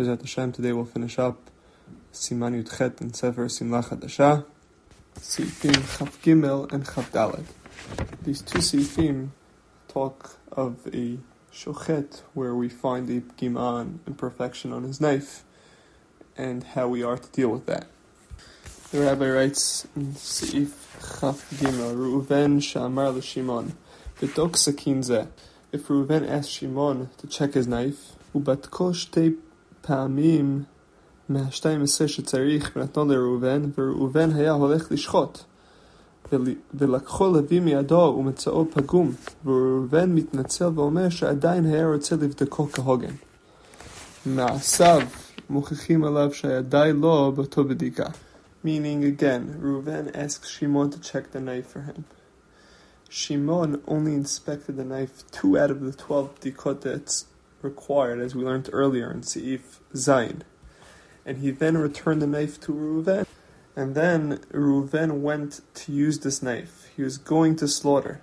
B'ezrat Hashem, today we'll finish up Siman Yud Chet and Sefer Simla Chadasha, Seifim Chaf Gimel and Chaf Daled. These two Seifim talk of a shochet where we find a pgima, an imperfection on his knife, and how we are to deal with that. The rabbi writes in Seif Chaf Gimel, Reuven Sha'amar l'Shimon, B'dok sakin zeh. If Reuven asked Shimon to check his knife, Ubatko shtei פעמים מהשתיים עשרה שצריך ונתנו לראובן, וראובן היה הולך לשחוט, ולקחו לוי מידו ומצאו פגום, וראובן מתנצל ואומר שעדיין היה רוצה לבדקו כהוגן. מעשיו מוכיחים עליו שהיה די לו באותו בדיקה. Meaning again, Reuven asks Shimon to check the knife for him. Shimon only inspected the knife 2 out of the 12 bdikot that's required, as we learned earlier in Seif Zayin. And he then returned the knife to Reuven, and then Reuven went to use this knife. He was going to slaughter.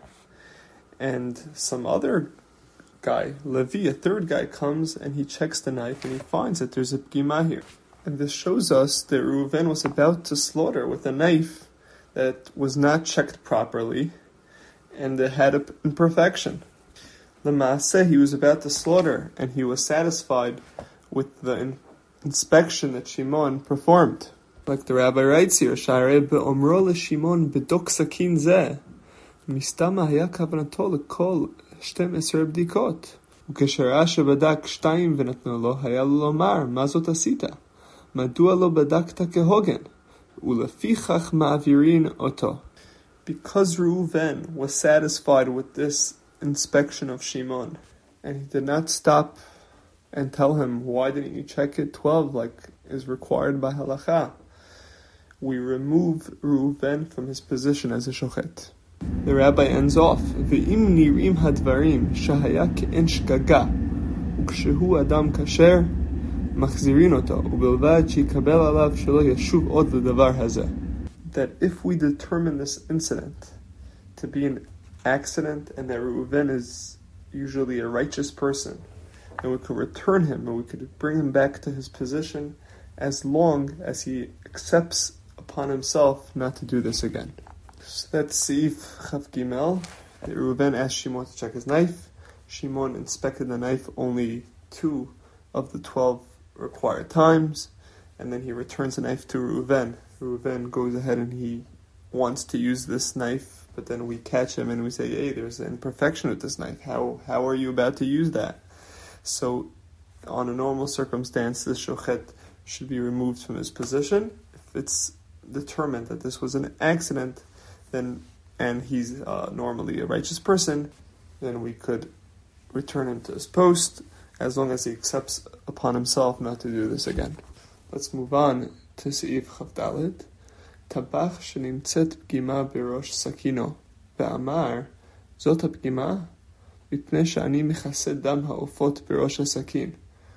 And some other guy, Levi, a third guy, comes and he checks the knife and he finds that there's a pgima here. And this shows us that Reuven was about to slaughter with a knife that was not checked properly and it had an imperfection. The Maaseh, he was about to slaughter, and he was satisfied with the inspection that Shimon performed. Like the rabbi writes here, Sha'arei be'omro leShimon b'dok sakin zeh, mistama haya kavanato lekol 12 bdikot. וכשראה שבדק 2 ונתנו לו, היה לו לומר, מה זאת עשית? מדוע לא בדקת כהוגן? ולפיכך מעבירין אותו. Because Reuven was satisfied with this inspection of Shimon, and he did not stop and tell him, why didn't you check it 12 like is required by halacha? We remove Reuven from his position as a shochet. The rabbi ends off, Ve'im nirim hadvarim shahaya ke'en shgaga ukshehu adam kasher machzirin oto ubelvad shikabel alav shelo yashuv od ledavar hazeh. That if we determine this incident to be an accident and that Reuven is usually a righteous person, and we could return him and we could bring him back to his position as long as he accepts upon himself not to do this again. So that's Seif Chaf Gimel. Reuven asked Shimon to check his knife. Shimon inspected the knife only 2 of the 12 required times, and then he returns the knife to Reuven. Reuven goes ahead and he wants to use this knife, but then we catch him and we say, hey, there's an imperfection with this knife. How are you about to use that? So on a normal circumstance, this shochet should be removed from his position. If it's determined that this was an accident, then and he's normally a righteous person, then we could return him to his post as long as he accepts upon himself not to do this again. Let's move on to Seif Chaf Daled. טבח שנמצאת פגימה בראש סכינו, ואמר, זאת הפגימה, מפני שאני מכסה דם העופות בראש הסכין,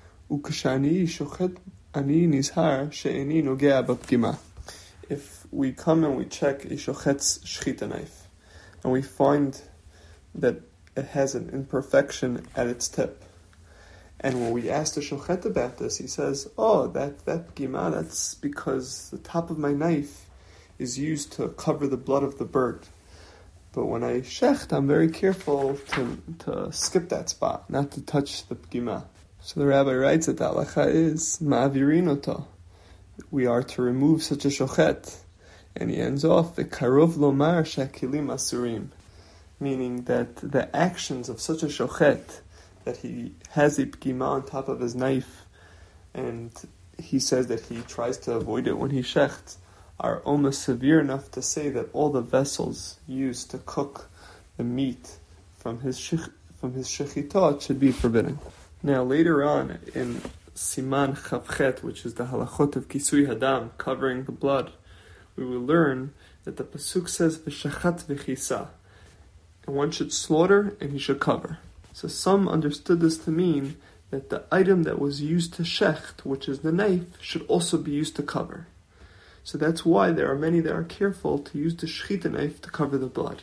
וכשאני שוחט אני נזהר שאיני נוגע בפגימה. If we come and we check a shochet's shchita knife, and we find that it has an imperfection at its tip, and when we ask the shochet about this, he says, oh, that pgima, that's because the top of my knife is used to cover the blood of the bird. But when I shecht, I'm very careful to skip that spot, not to touch the pgima. So the rabbi writes that the halacha is ma'avirin oto. We are to remove such a shochet. And he ends off, v'karov lomar shakilim asurim, meaning that the actions of such a shochet, that he has a pgima on top of his knife, and he says that he tries to avoid it when he shechts, are almost severe enough to say that all the vessels used to cook the meat from his shechitot should be forbidden. Now later on in Siman Chavchet, which is the halachot of Kisui Hadam, covering the blood, we will learn that the pasuk says v'shachat v'chisa, and one should slaughter and he should cover. So some understood this to mean that the item that was used to shecht, which is the knife, should also be used to cover. So that's why there are many that are careful to use the shechita knife to cover the blood.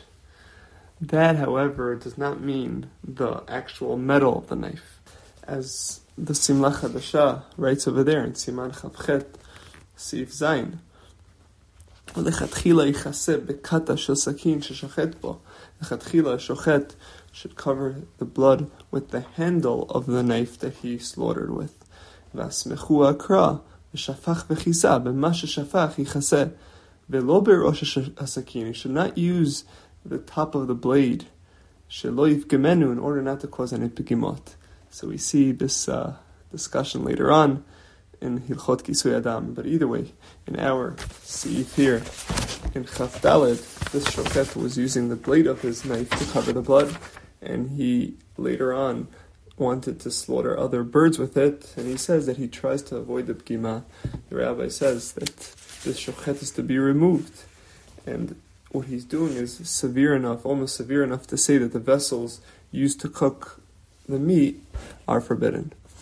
That, however, does not mean the actual metal of the knife. As the Simla Chadasha writes over there in Siman Chavchet, Sif Zayin. Lechatchila yichaseh bekata shel sakin sheshochet bo. Lechatchila, shochet should cover the blood with the handle of the knife that he slaughtered with. V'asmechu akra v'shafach v'chisa b'ma sheshafach yichaseh v'lo berosh hasakin. He should not use the top of the blade shelo yifgemenu in order not to cause any pigimot. So we see this discussion later on in Hilchot Kisui Adam. But either way, in our Seif here, in Chaf Daled, this shochet was using the blade of his knife to cover the blood, and he later on wanted to slaughter other birds with it, and he says that he tries to avoid the pgima. The rabbi says that this shochet is to be removed, and what he's doing is severe enough, almost severe enough to say that the vessels used to cook the meat are forbidden.